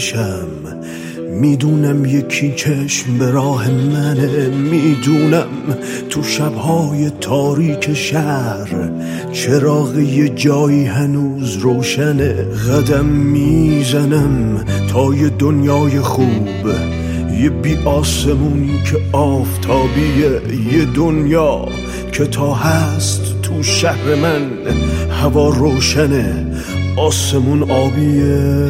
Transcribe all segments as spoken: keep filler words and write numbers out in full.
بکشم. میدونم یکی چشم به راه منه، میدونم تو شبهای تاریک شهر چراغ یه جایی هنوز روشنه. قدم میزنم تا یه دنیای خوب، یه بی آسمونی که آفتابیه، یه دنیا که تا هست تو شهر من هوا روشنه، آسمون آبیه.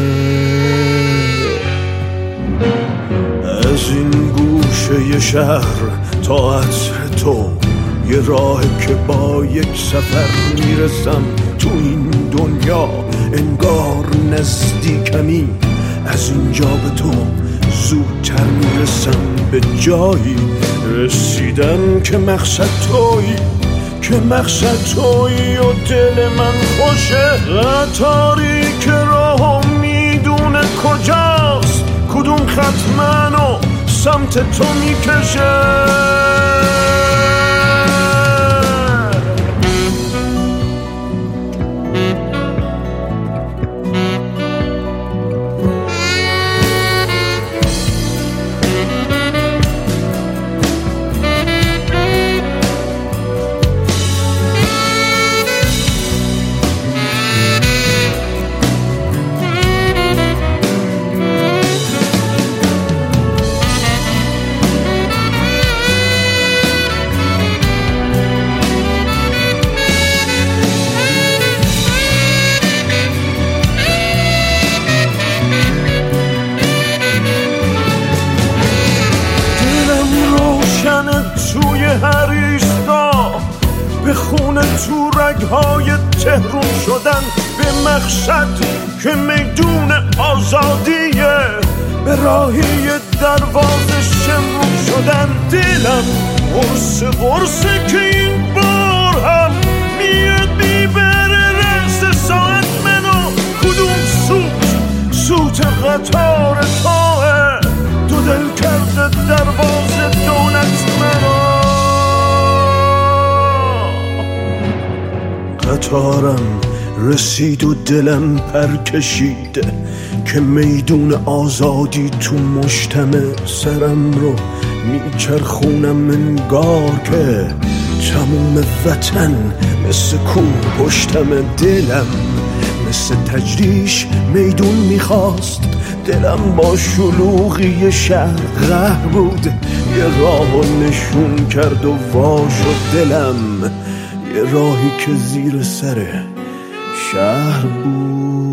از این گوشه ی شهر تا عطر تو یه راه که با یک سفر میرسم تو این دنیا، انگار نزدیکمی از اینجا به تو زودتر میرسم به جایی رسیدم که مقصد تویی، که مقصد تویی و دل من خوشه. قطاری که راهو میدونه کجاست، کدوم خط منو سمت تو میکشه. توی هر ایستا به خونه تو رگهای تهرون شدن، به مقصد که میدون آزادیه، به راهی دروازه شمرون شدن. دلم قرص قرصه که این بار هم میاد میبره رس ساعت منو. کدوم سوت سوت قطار توه، دو دل کرده دروازه دولت منو. قطارم رسید و دلم پر کشید که میدون آزادی تو مشتمه. سرم رو میچرخونم انگار که تموم وطن مثل کوه پشتمه. دلم مثل تجریش میدون میخواست، دلم با شلوغی شهر غرق بود، یه راهو نشون کرد و وا شد دلم، یه راهی که زیر سر شهر بود.